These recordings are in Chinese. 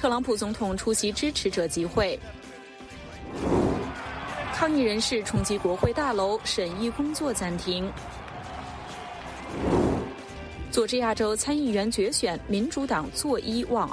特朗普总统出席支持者集会。抗议人士冲击国会大楼，审议工作暂停。佐治亚州参议员决选，民主党坐1望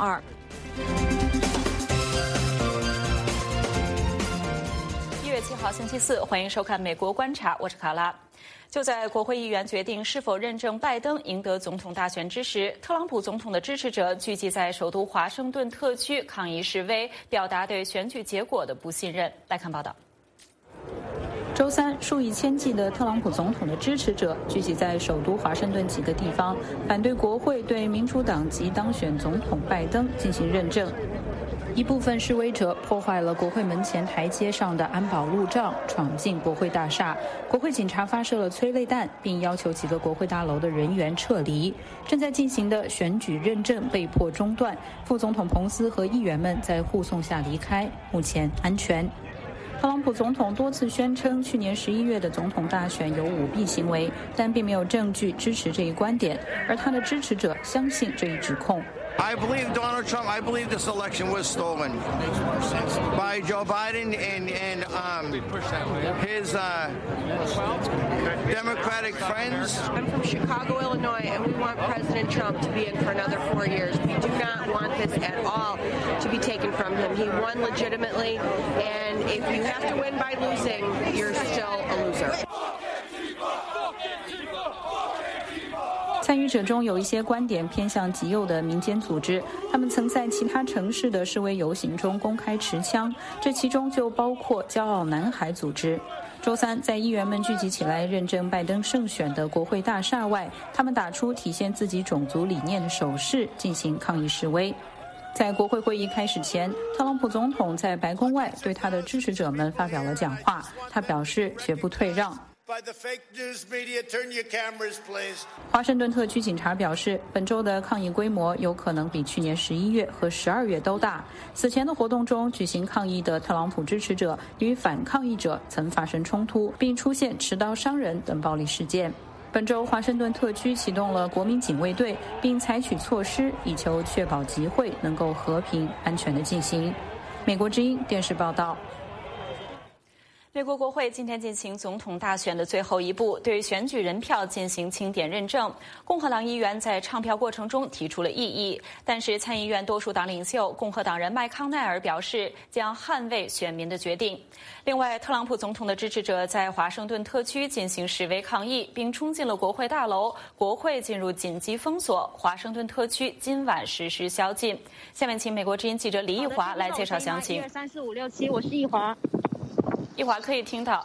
2。1月7号星期四，欢迎收看《美国观察》，我是卡拉。就在国会议员决定是否认证拜登赢得总统大选之时，特朗普总统的支持者聚集在首都华盛顿特区抗议示威，表达对选举结果的不信任。来看报道。周三，数以千计的特朗普总统的支持者聚集在首都华盛顿几个地方，反对国会对民主党籍当选总统拜登进行认证。一部分示威者破坏了国会门前台阶上的安保路障，闯进国会大厦。国会警察发射了催泪弹，并要求几个国会大楼的人员撤离。正在进行的选举认证被迫中断，副总统彭斯和议员们在护送下离开，目前安全。特朗普总统多次宣称去年11月的总统大选有舞弊行为，但并没有证据支持这一观点，而他的支持者相信这一指控。 I believe Donald Trump. I believe this election was stolen by Joe Biden and his Democratic friends. I'm from Chicago, Illinois, and we want President Trump to be in for another 4 years. We do not want this at all to be taken from him. He won legitimately, and if you have to win by losing, you're still a loser. 参与者中有一些观点偏向极右的民间组织，他们曾在其他城市的示威游行中公开持枪，这其中就包括骄傲男孩组织。周三，在议员们聚集起来认证拜登胜选的国会大厦外，他们打出体现自己种族理念的手势，进行抗议示威。在国会会议开始前，特朗普总统在白宫外对他的支持者们发表了讲话，他表示绝不退让。华盛顿特区警察表示，本周的抗议规模有可能比去年11月和12月都大。此前的活动中举行抗议的特朗普支持者与反抗议者曾发生冲突，并出现持刀伤人等暴力事件。本周，华盛顿特区启动了国民警卫队，并采取措施以求确保集会能够和平安全地进行。美国之音电视报道。美国国会今天进行总统大选的最后一步，对选举人票进行清点认证。共和党议员在唱票过程中提出了异议，但是参议院多数党领袖共和党人麦康奈尔表示将捍卫选民的决定。另外，特朗普总统的支持者在华盛顿特区进行示威抗议，并冲进了国会大楼，国会进入紧急封锁。华盛顿特区今晚实施宵禁。下面请美国之音记者李奕华来介绍详情。 1、2、3、4、5、6、7，我是奕华。 奕华可以听到。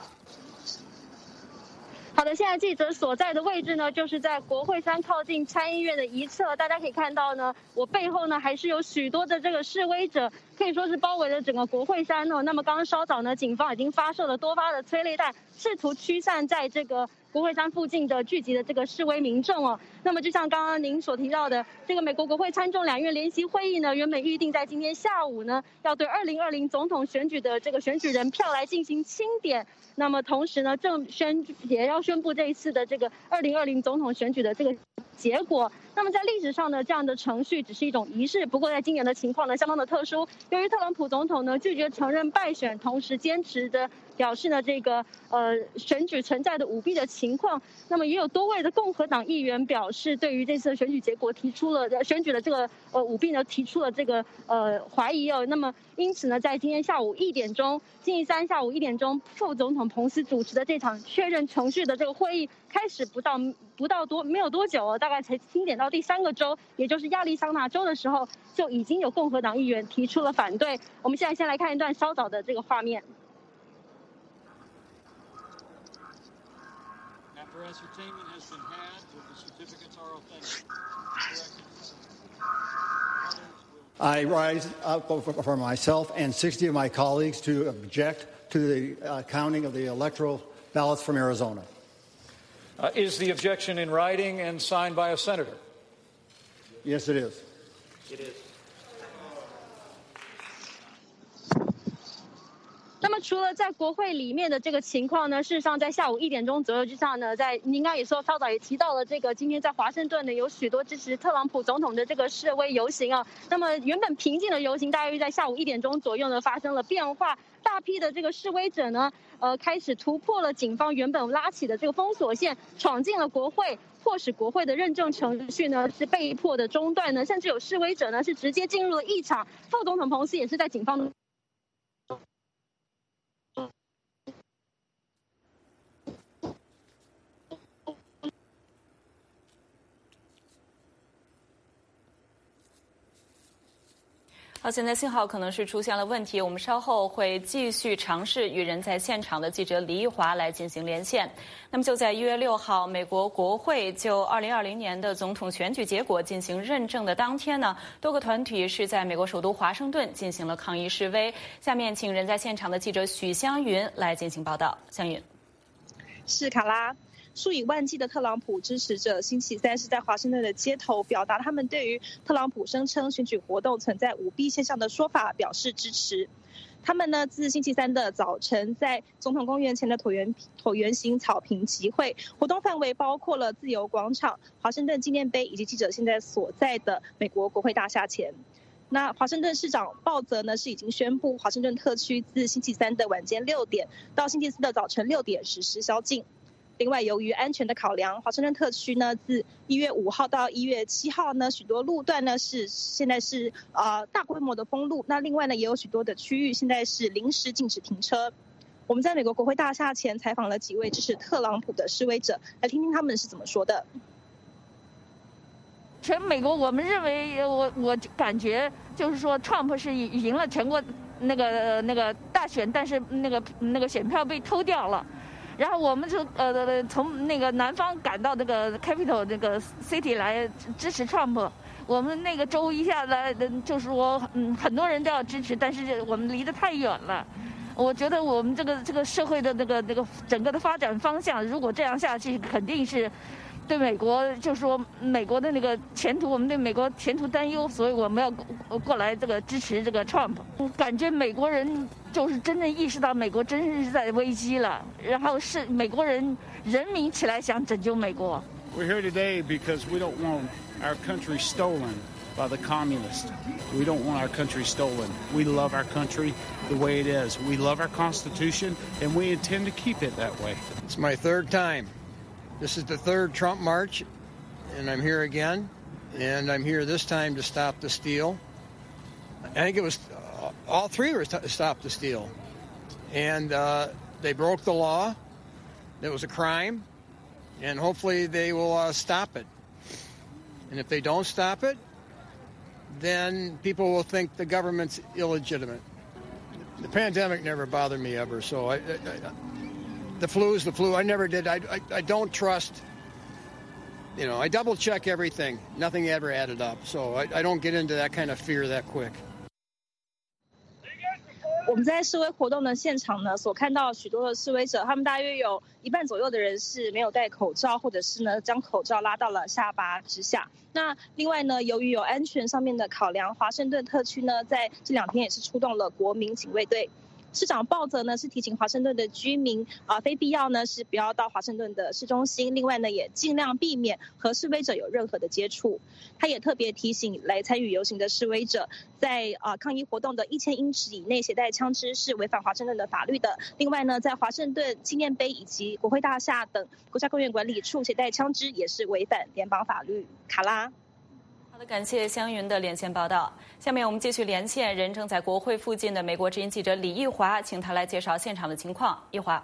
好的，现在记者所在的位置呢，就是在国会山靠近参议院的一侧。大家可以看到呢，我背后呢还是有许多的这个示威者，可以说是包围了整个国会山哦。那么刚刚稍早呢，警方已经发射了多发的催泪弹，试图驱散在这个国会山附近的聚集的这个示威民众哦。那么就像刚刚您所提到的，这个美国国会参众两院联席会议呢，原本预定在今天下午呢，要对2020总统选举的这个选举人票来进行清点。那么同时呢，也要宣布这一次的这个2020总统选举的这个结果。那么在历史上呢，这样的程序只是一种仪式，不过在今年的情况呢，相当的特殊。由于特朗普总统呢拒绝承认败选，同时坚持的表示呢这个选举存在的舞弊的情况，那么也有多位的共和党议员表示，对于这次选举结果提出了选举的这个舞弊呢提出了这个怀疑哦。那么因此呢，在今天下午1点钟，星期三下午1点钟，副总统彭斯主持的这场确认程序的这个会议开始没有多久哦，大概才清点到第3个州，也就是亚利桑那州的时候，就已经有共和党议员提出了反对。我们现在先来看一段稍早的这个画面。 After ascertainment has been had, that the certificates are authentic. I rise up for myself and 60 of my colleagues to object to the counting of the electoral ballots from Arizona. Is the objection in writing and signed by a senator? Yes, it is. It is. 那么除了在国会里面的这个情况呢，事实上在下午1点钟左右之上呢，在您刚刚也说稍早也提到了这个，今天在华盛顿呢有许多支持特朗普总统的这个示威游行啊。那么原本平静的游行，大约在下午1点钟左右呢发生了变化，大批的这个示威者呢，开始突破了警方原本拉起的这个封锁线，闯进了国会。迫使国会的认证程序呢是被迫的中断呢，甚至有示威者呢是直接进入了议场。副总统彭斯也是在警方的。 好，现在信号可能是出现了问题，我们稍后会继续尝试与人在现场的记者李玉华来进行连线。那么就在1月6号，美国国会就2020年的总统选举结果进行认证的当天呢，多个团体是在美国首都华盛顿进行了抗议示威。下面请人在现场的记者许湘云来进行报道。湘云， 是卡拉。数以万计的特朗普支持者星期三是在华盛顿的街头表达他们对于特朗普声称选举活动存在舞弊现象的说法表示支持。他们呢自星期三的早晨在总统公园前的椭圆形草坪集会，活动范围包括了自由广场、华盛顿纪念碑以及记者现在所在的美国国会大厦前。那华盛顿市长鲍泽呢是已经宣布华盛顿特区自星期三的晚间6点到星期四的早晨6点实施宵禁。另外，由于安全的考量，华盛顿特区呢，自1月5号到1月7号呢，许多路段呢现在是大规模的封路。那另外呢，也有许多的区域现在是临时禁止停车。我们在美国国会大厦前采访了几位支持特朗普的示威者，来听听他们是怎么说的。 全美国，我们认为，我感觉就是说，Trump 是赢了全国那个大选，但是那个选票被偷掉了。然后我们就从那个南方赶到那个 Capital 那个 City 来支持 Trump。我们那个州一下来就是说很多人都要支持，但是我们离得太远了。我觉得我们这个社会的那个整个的发展方向，如果这样下去，肯定是对美国，就是说美国的那个前途，我们对美国前途担忧，所以我们要过来这个支持这个 Trump。感觉美国人就是真正意识到美国真是在危机了，然后是美国人民起来想拯救美国。 We're here today because we don't want our country stolen by the communists. We don't want our country stolen. We love our country the way it is. We love our Constitution, and we intend to keep it that way. It's my third time. This is the third Trump march, and I'm here again. And I'm here this time to stop the steal. I think it was all three were to stop the steal. And they broke the law. It was a crime. And hopefully they will stop it. And if they don't stop it, then people will think the government's illegitimate. The pandemic never bothered me ever, so the flu is the flu. I never did. I don't trust, I double check everything. Nothing ever added up, so I don't get into that kind of fear that quick. 我们在示威活动的现场呢，所看到许多的示威者，他们大约有1半左右的人是没有戴口罩，或者是呢将口罩拉到了下巴之下。那另外呢，由于有安全上面的考量，华盛顿特区呢在这2天也是出动了国民警卫队。市长鲍泽呢是提醒华盛顿的居民非必要呢是不要到华盛顿的市中心，另外呢也尽量避免和示威者有任何的接触。他也特别提醒来参与游行的示威者，在抗议活动的1000英尺以内携带枪支是违反华盛顿的法律的。另外呢，在华盛顿纪念碑以及国会大厦等国家公园管理处携带枪支也是违反联邦法律。卡拉。 好的，感谢湘云的连线报道。下面我们继续连线人正在国会附近的美国之音记者李玉华，请他来介绍现场的情况。玉华，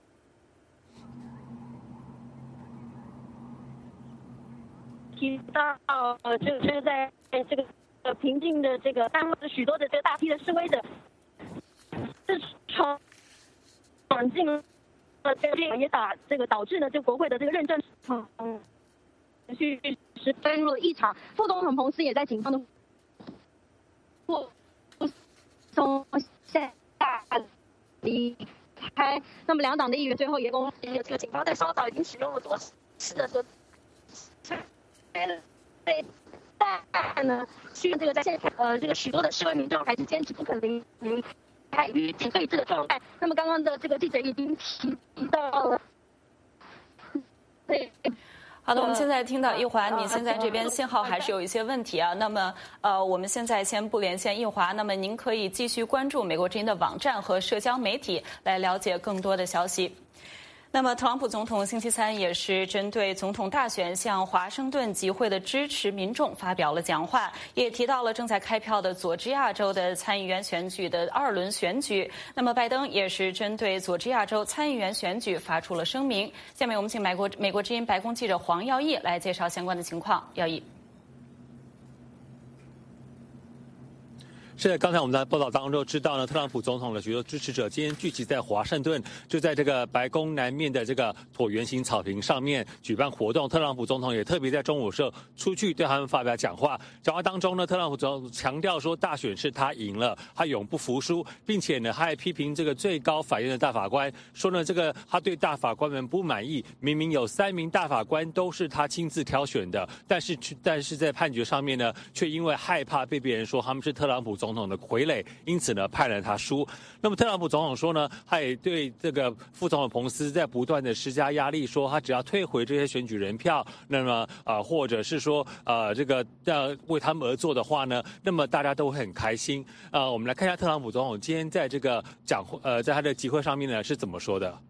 提到就是在这个平静的这个当时许多的这个大批的示威者是闯进了这个也导致了这个国会的这个认证程序是登入了议场。副总统彭斯也在警方的护送下离开。那么2党的议员最后也公这个警方在稍早已经使用了多次的说但呢，这个在现场这个许多的示威民众还是坚持不肯离采于对峙的状态。那么刚刚的这个记者已经提到了，对。 好的，我们现在听到一华，你现在这边信号还是有一些问题啊。那么，我们现在先不连线一华，那么您可以继续关注美国之音的网站和社交媒体来了解更多的消息。那么，特朗普总统星期三也是针对总统大选向华盛顿集会的支持民众发表了讲话，也提到了正在开票的佐治亚州的参议员选举的2轮选举。那么，拜登也是针对佐治亚州参议员选举发出了声明。下面我们请美国之音白宫记者黄耀义来介绍相关的情况。耀义。 是的，刚才我们在报道当中知道呢，特朗普总统的许多支持者今天聚集在华盛顿，就在这个白宫南面的这个椭圆形草坪上面举办活动。特朗普总统也特别在中午时候出去对他们发表讲话。讲话当中呢，特朗普总统强调说，大选是他赢了，他永不服输，并且呢，他还批评这个最高法院的大法官，说呢，这个他对大法官们不满意，明明有3名大法官都是他亲自挑选的，但是在判决上面呢，却因为害怕被别人说他们是特朗普总统的傀儡，因此呢判了他输。那么特朗普总统说呢，他也对这个副总统彭斯在不断的施加压力，说他只要退回这些选举人票，那么或者是说这个为他们而做的话呢，那么大家都会很开心。我们来看一下特朗普总统今天在这个在他的集会上面呢是怎么说的。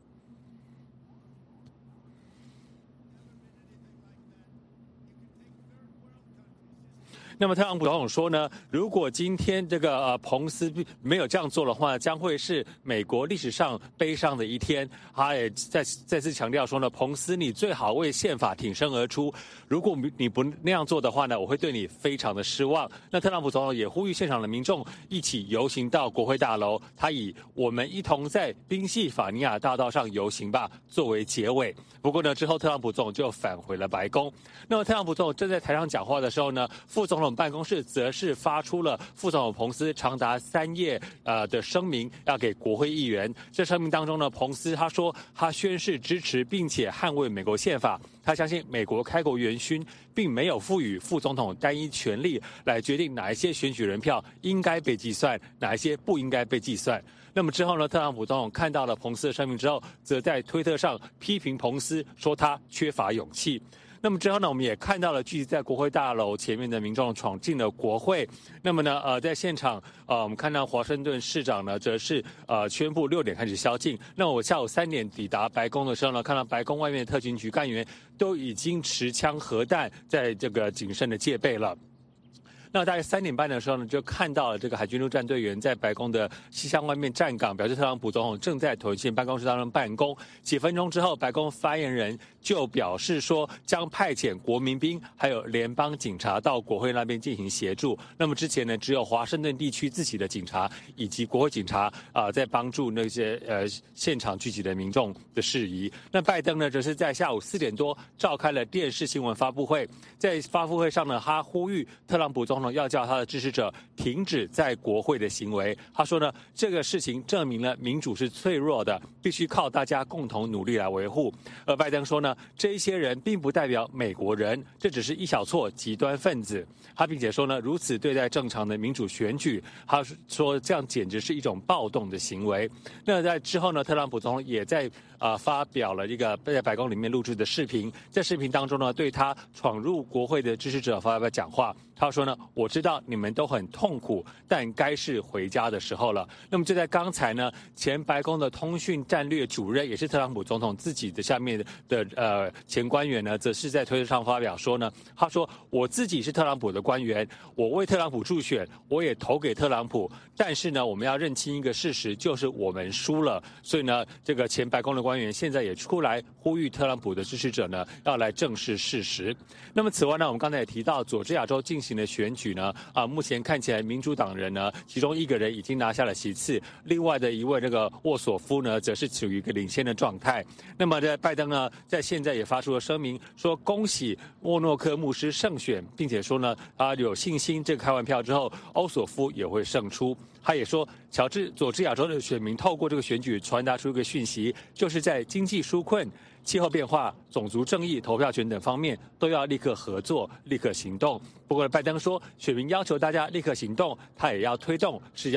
那么特朗普总统说呢，如果今天这个彭斯没有这样做的话，将会是美国历史上悲伤的一天。他也再次强调说呢，彭斯你最好为宪法挺身而出，如果你不那样做的话呢，我会对你非常的失望。那特朗普总统也呼吁现场的民众一起游行到国会大楼，他以我们一同在宾夕法尼亚大道上游行吧作为结尾。不过呢，之后特朗普总统就返回了白宫。那么特朗普总统正在台上讲话的时候呢，副总统办公室则是发出了副总统彭斯长达3页的声明，要给国会议员。这声明当中呢，彭斯他说他宣誓支持并且捍卫美国宪法，他相信美国开国元勋并没有赋予副总统单一权力来决定哪一些选举人票应该被计算，哪一些不应该被计算。那么之后呢，特朗普总统看到了彭斯的声明之后，则在推特上批评彭斯，说他缺乏勇气。那么之后呢，我们也看到了聚集在国会大楼前面的民众闯进了国会。那么呢，在现场，我们看到华盛顿市长呢，则是宣布6点开始宵禁。那我下午3点抵达白宫的时候呢，看到白宫外面的特勤局干员都已经持枪核弹，在这个谨慎的戒备了。那大概3点半的时候呢，就看到了这个海军陆战队员在白宫的西厢外面站岗，表示特朗普总统正在椭圆形办公室当中办公。几分钟之后，白宫发言人就表示说，将派遣国民兵还有联邦警察到国会那边进行协助。那么之前呢，只有华盛顿地区自己的警察以及国会警察在帮助那些现场聚集的民众的事宜。那拜登呢，则是在下午4点多召开了电视新闻发布会，在发布会上呢，他呼吁特朗普总统要叫他的支持者停止在国会的行为。他说呢，这个事情证明了民主是脆弱的，必须靠大家共同努力来维护。而拜登说呢，这一些人并不代表美国人，这只是一小撮极端分子。他并且说呢，如此对待正常的民主选举，他说这样简直是一种暴动的行为。那在之后呢，特朗普总统也在发表了一个在白宫里面录制的视频，在视频当中呢，对他闯入国会的支持者发表讲话。他说呢，我知道你们都很痛苦，但该是回家的时候了。那么就在刚才呢，前白宫的通讯战略主任，也是特朗普总统自己的下面的前官员呢，则是在推特上发表说呢，他说我自己是特朗普的官员，我为特朗普助选，我也投给特朗普，但是呢，我们要认清一个事实，就是我们输了。所以呢，这个前白宫的官员现在也出来呼吁特朗普的支持者呢，要来正视事实。那么此外呢，我们刚才也提到佐治亚州进行的选举呢，目前看起来民主党人呢，其中1个人已经拿下了席次，另外的一位这个沃索夫呢，则是处于一个领先的状态。那么在拜登呢，在现在也发出了声明，说恭喜沃诺克牧师胜选，并且说呢，他有信心这个开完票之后，欧索夫也会胜出。他也说，佐治亚州的选民透过这个选举传达出一个讯息，就是在经济纾困、气候变化、种族正义、投票权等方面都要立刻合作、立刻行动。不过拜登说，选民要求大家立刻行动，他也要推动，是要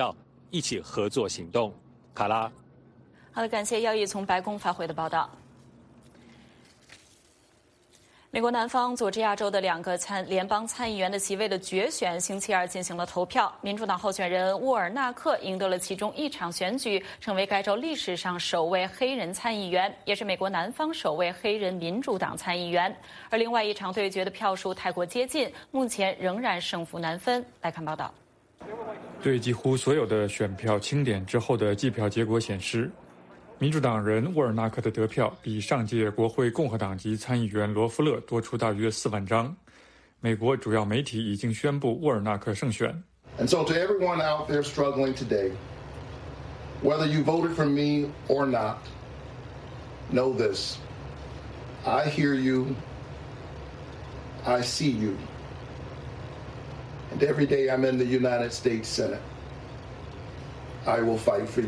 一起合作行动。卡拉， 好的，感谢耀毅从白宫发回的报道。美国南方佐治亚州的2个联邦参议员的席位的决选，星期二进行了投票。民主党候选人沃尔纳克赢得了其中一场选举，成为该州历史上首位黑人参议员，也是美国南方首位黑人民主党参议员。而另外一场对决的票数太过接近，目前仍然胜负难分。来看报道。 对几乎所有的选票清点之后的计票结果显示，民主党人沃尔纳克的得票比上届国会共和党籍参议员罗夫勒多出大约4万张。美国主要媒体已经宣布沃尔纳克胜选。 And so to everyone out there struggling today, whether you voted for me or not, know this. I hear you. I see you. And every day I'm in the United States Senate, I will fight for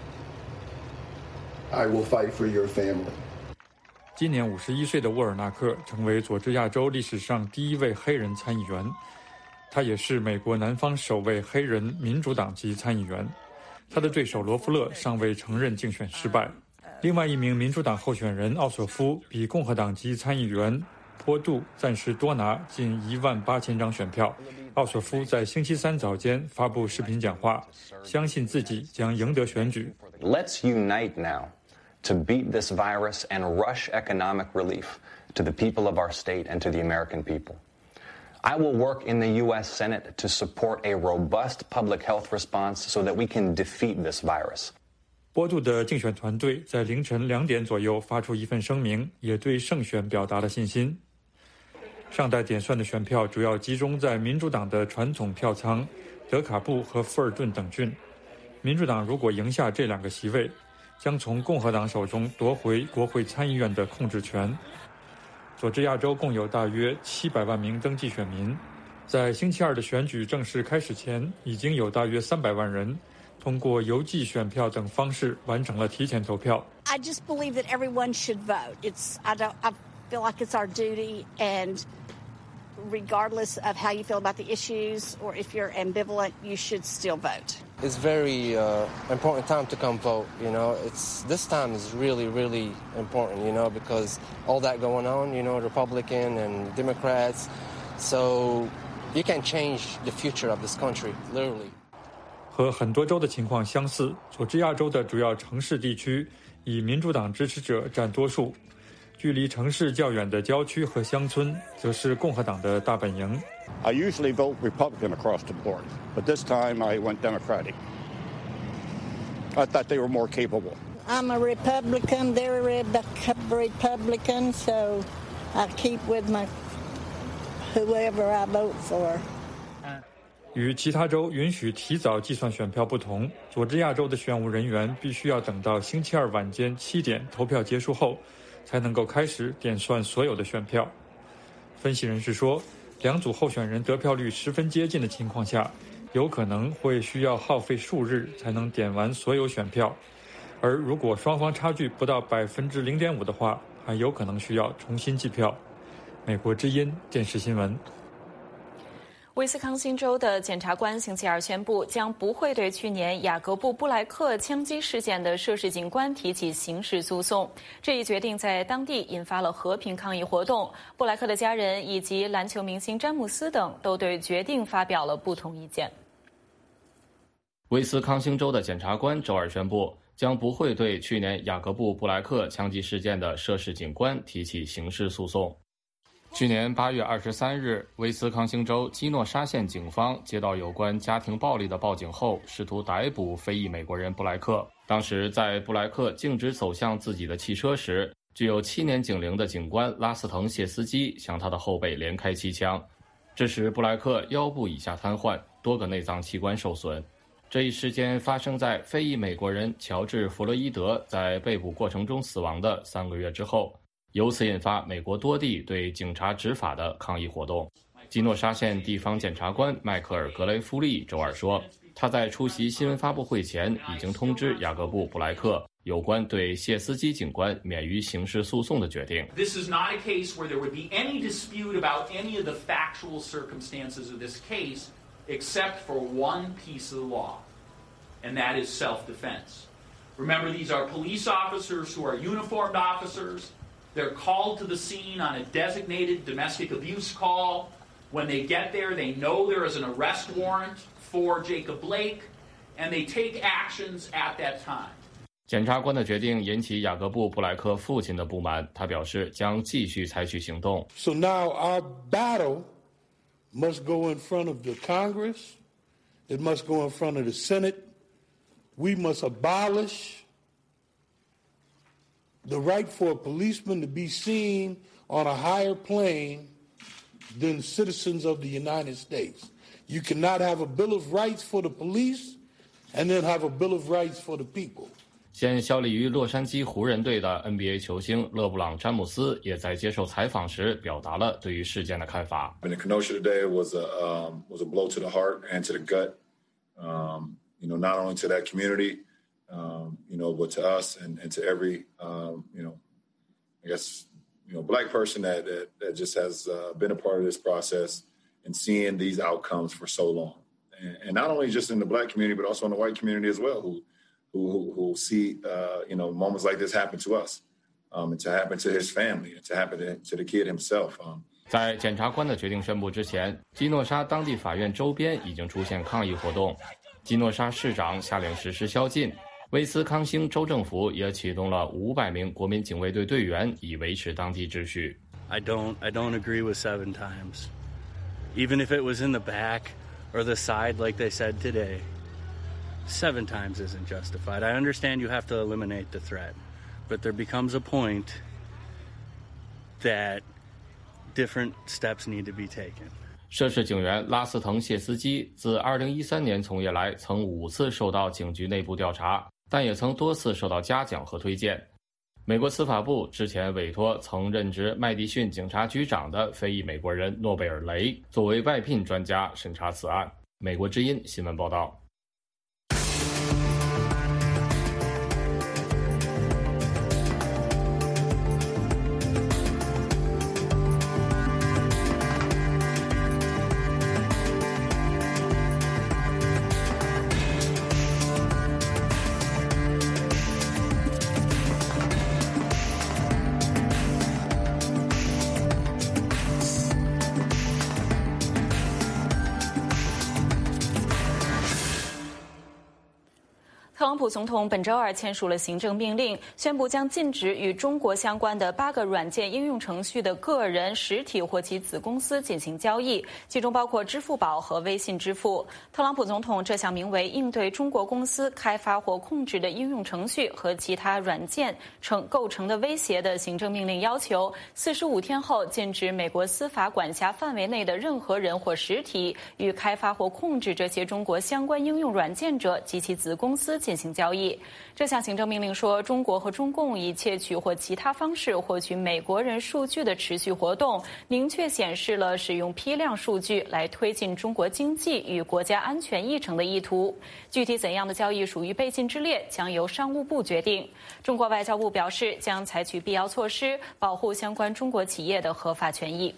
you.I will fight for your family. 今年51岁的沃尔纳克成为佐治亚州历史上第一位黑人参议员，他也是美国南方首位黑人民主党籍参议员。他的对手罗夫勒尚未承认竞选失败。另外一名民主党候选人奥索夫比共和党籍参议员波杜暂时多拿近18000张选票。奥索夫在星期3早间发布视频讲话，相信自己将赢得选举。 Let's unite now to beat this virus and rush economic relief to the people of our state and to the American people. I will work in the U.S. Senate to support a robust public health response so that we can defeat this virus. 波杜的竞选团队在凌晨2点左右发出一份声明，也对胜选表达了信心。尚待点算的选票主要集中在民主党的传统票仓德卡布和富尔顿等郡。民主党如果赢下这2个席位，将从共和党手中夺回国会参议院的控制权。佐治亚州共有大约700万名登记选民，在星期二的选举正式开始前，已经有大约300万人通过邮寄选票等方式完成了提前投票。 I just believe that everyone should vote. I feel like it's our duty, and regardless of how you feel about the issues or if you're ambivalent, you should still vote. It's very important time to come vote. This time is really, really important. Because all that going on. Republican and Democrats. So you can change the future of this country, literally. 和很多州的情况相似，佐治亚州的主要城市地区以民主党支持者占多数。距离城市较远的郊区和乡村则是共和党的大本营。 I usually vote Republican across the board, but this time I went Democratic. I thought they were more capable. I'm a Republican, they're a Republican, so I keep with whoever I vote for. 与其他州允许提早计算选票不同，佐治亚州的选务人员必须要等到星期二晚间7点投票结束后，才能够开始点算所有的选票。分析人士说，2组候选人得票率十分接近的情况下，有可能会需要耗费数日才能点完所有选票，而如果双方差距不到0.5%的话，还有可能需要重新计票。美国之音电视新闻。 威斯康星州的检察官星期二宣布，将不会对去年雅各布·布莱克枪击事件的涉事警官提起刑事诉讼。这一决定在当地引发了和平抗议活动。布莱克的家人以及篮球明星詹姆斯等都对决定发表了不同意见。 威斯康星州的检察官周二宣布，将不会对去年雅各布·布莱克枪击事件的涉事警官提起刑事诉讼。去年8月23日，威斯康星州基诺沙县警方接到有关家庭暴力的报警后，试图逮捕非裔美国人布莱克。当时在布莱克径直走向自己的汽车时，具有7年警龄的警官拉斯滕谢斯基向他的后背连开7枪，致使布莱克腰部以下瘫痪，多个内脏器官受损。这一事件发生在非裔美国人乔治·弗洛伊德在被捕过程中死亡的3个月之后，由此引发美国多地对警察执法的抗议活动。基诺沙县地方检察官迈克尔·格雷夫利周二说，他在出席新闻发布会前已经通知雅各布·布莱克有关对谢斯基警官免于刑事诉讼的决定。 This is not a case where there would be any dispute about any of the factual circumstances of this case, except for one piece of the law. and that is self-defense. Remember, these are police officers who are uniformed officers. They're called to the scene on a designated domestic abuse call. When they get there, they know there is an arrest warrant for Jacob Blake, and they take actions at that time. 检察官的决定引起雅各布·布莱克父亲的不满，他表示将继续采取行动。 So now our battle must go in front of the Congress. It must go in front of the Senate. We must abolish the right for a policeman to be seen on a higher plane than citizens of the United States. You cannot have a Bill of Rights for the police and then have a Bill of Rights for the people. 现效力于洛杉矶湖人队的 NBA 球星勒布朗·詹姆斯也在接受采访时表达了对于事件的看法。 The Kenosha today was a blow to the heart and to the gut. Not only to that community, but to us and to every, I guess, black person that just has been a part of this process and seeing these outcomes for so long, and not only just in the black community, but also in the white community as well, who see moments like this happen to us, and to happen to his family, and to happen to the kid himself. 在检察官的决定宣布之前，基诺沙当地法院周边已经出现抗议活动。基诺沙市长下令实施宵禁，威斯康星州政府也启动了500名国民警卫队队员，以维持当地秩序。 I don't agree with 7 times. Even if it was in the back or the side like they said today, 7 times isn't justified. I understand you have to eliminate the threat, but there becomes a point that different steps need to be taken. 涉事警员拉斯滕谢斯基自2013年从业来，曾5次受到警局内部调查，但也曾多次受到嘉奖和推荐。美国司法部之前委托曾任职麦迪逊警察局长的非裔美国人诺贝尔·雷作为外聘专家审查此案。美国之音新闻报道。 特朗普总统本周二签署了行政命令，宣布将禁止与中国相关的8个软件应用程序的个人、实体或其子公司进行交易，其中包括支付宝和微信支付。特朗普总统这项名为应对中国公司开发或控制的应用程序和其他软件构成的威胁的行政命令要求，45天后禁止美国司法管辖范围内的任何人或实体与开发或控制这些中国相关应用软件者及其子公司进行交易。这项行政命令说，中国和中共以窃取或其他方式获取美国人数据的持续活动，明确显示了使用批量数据来推进中国经济与国家安全议程的意图。具体怎样的交易属于被禁之列，将由商务部决定。中国外交部表示，将采取必要措施，保护相关中国企业的合法权益。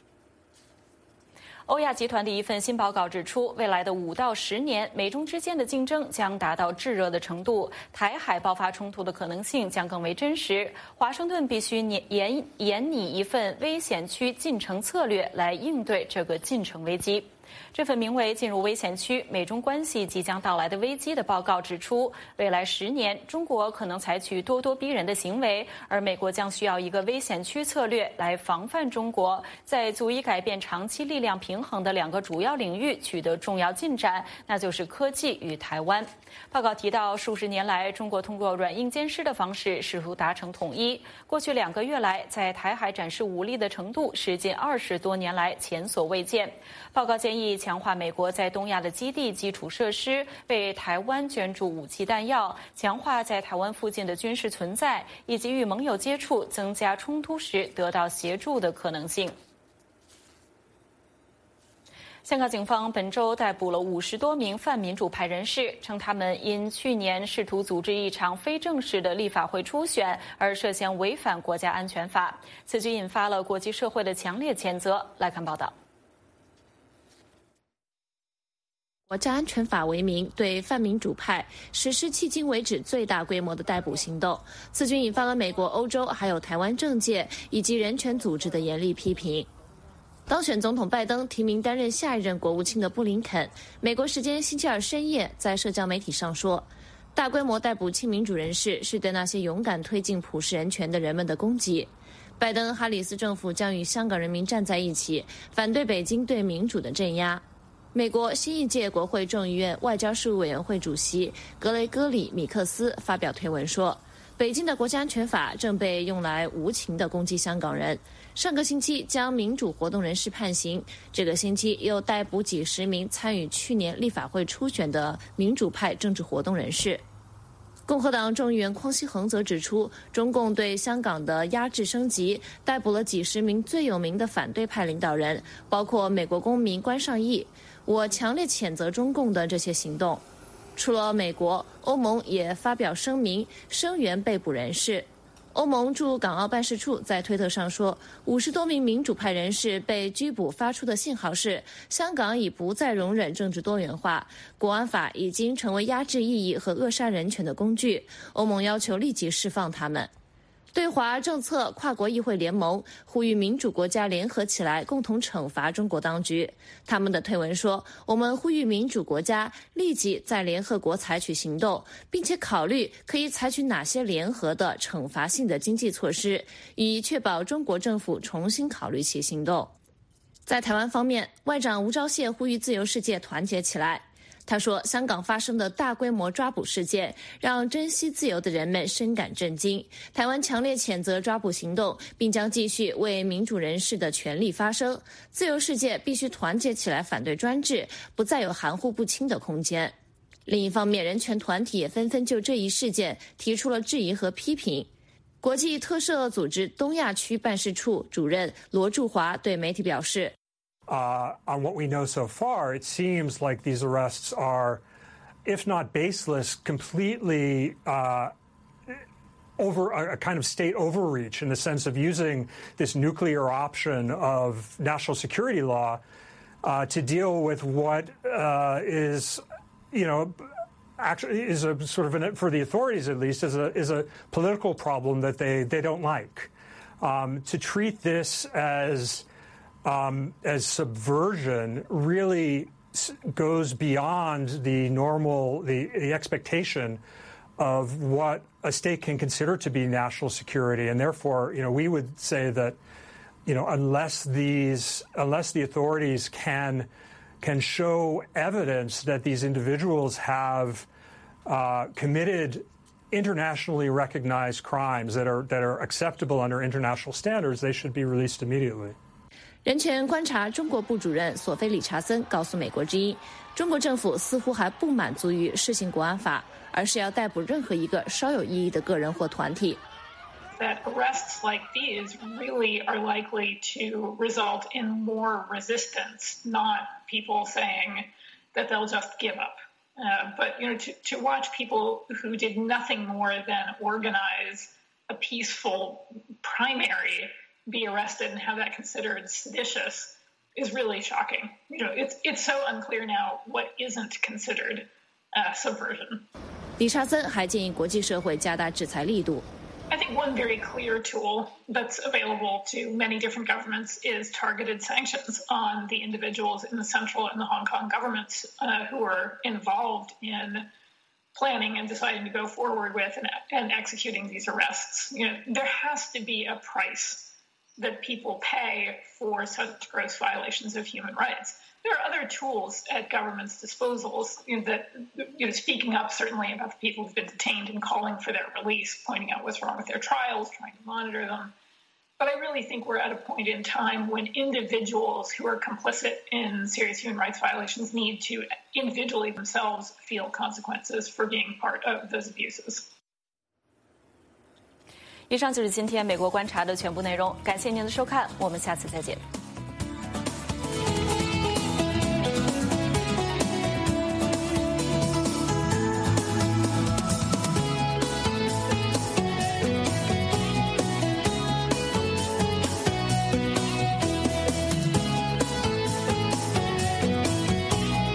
欧亚集团的一份新报告指出，未来的5到10年，美中之间的竞争将达到炙热的程度，台海爆发冲突的可能性将更为真实。华盛顿必须研拟一份危险区进程策略来应对这个进程危机。这份名为《进入危险区：美中关系即将到来的危机》的报告指出，未来10年，中国可能采取咄咄逼人的行为，而美国将需要一个危险区策略来防范中国在足以改变长期力量平衡的2个主要领域取得重要进展，那就是科技与台湾。报告提到，数十年来，中国通过软硬兼施的方式试图达成统一。过去2个月来，在台海展示武力的程度是近20多年来前所未见。报告建议强化美国在东亚的基地基础设施，为台湾捐助武器弹药，强化在台湾附近的军事存在，以及与盟友接触，增加冲突时得到协助的可能性。香港警方本周逮捕了50多名泛民主派人士，称他们因去年试图组织一场非正式的立法会初选而涉嫌违反国家安全法。此举引发了国际社会的强烈谴责。来看报道。 国家安全法为名，对泛民主派实施迄今为止最大规模的逮捕行动，此举引发了美国、欧洲还有台湾政界以及人权组织的严厉批评。当选总统拜登提名担任下一任国务卿的布林肯，美国时间星期二深夜在社交媒体上说，大规模逮捕亲民主人士是对那些勇敢推进普世人权的人们的攻击。拜登哈里斯政府将与香港人民站在一起，反对北京对民主的镇压。美国新一届国会众议院外交事务委员会主席格雷戈里·米克斯发表推文说，北京的国家安全法正被用来无情地攻击香港人。上个星期将民主活动人士判刑，这个星期又逮捕几十名参与去年立法会初选的民主派政治活动人士。共和党众议员匡熙衡则指出，中共对香港的压制升级，逮捕了几十名最有名的反对派领导人，包括美国公民关尚义。我强烈谴责中共的这些行动。除了美国，欧盟也发表声明声援被捕人士。欧盟驻港澳办事处在推特上说，50多名民主派人士被拘捕发出的信号是，香港已不再容忍政治多元化，国安法已经成为压制异议和扼杀人权的工具，欧盟要求立即释放他们。对华政策跨国议会联盟呼吁民主国家联合起来，共同惩罚中国当局。他们的推文说，我们呼吁民主国家立即在联合国采取行动，并且考虑可以采取哪些联合的惩罚性的经济措施，以确保中国政府重新考虑其行动。在台湾方面，外长吴钊燮呼吁自由世界团结起来。他说，香港发生的大规模抓捕事件让珍惜自由的人们深感震惊。台湾强烈谴责抓捕行动，并将继续为民主人士的权利发声。自由世界必须团结起来反对专制，不再有含糊不清的空间。另一方面，人权团体也纷纷就这一事件提出了质疑和批评。国际特赦组织东亚区办事处主任罗柱华对媒体表示， on what we know so far, it seems like these arrests are, if not baseless, completely over a kind of state overreach in the sense of using this nuclear option of national security law to deal with what is, actually is a sort of, for the authorities at least, is a political problem that they don't like. To treat this as subversion really goes beyond the normal, the expectation of what a state can consider to be national security. And therefore, we would say that, unless the authorities can show evidence that these individuals have committed internationally recognized crimes that are acceptable under international standards, they should be released immediately. 人权观察中国部主任索菲·理查森告诉美国之音，中国政府似乎还不满足于施行国安法，而是要逮捕任何一个稍有异议的个人或团体。 That arrests like these really are likely to result in more resistance, not people saying that they'll just give up. But to watch people who did nothing more than organize a peaceful primary be arrested and have that considered seditious is really shocking. It's so unclear now what isn't considered subversion. 理查森还建议国际社会加大制裁力度。 I think one very clear tool that's available to many different governments is targeted sanctions on the individuals in the central and the Hong Kong governments who are involved in planning and deciding to go forward with and executing these arrests. There has to be a price that people pay for such gross violations of human rights. There are other tools at government's disposals that, speaking up certainly about the people who've been detained and calling for their release, pointing out what's wrong with their trials, trying to monitor them. But I really think we're at a point in time when individuals who are complicit in serious human rights violations need to individually themselves feel consequences for being part of those abuses. 以上就是今天美国观察的全部内容，感谢您的收看，我们下次再见。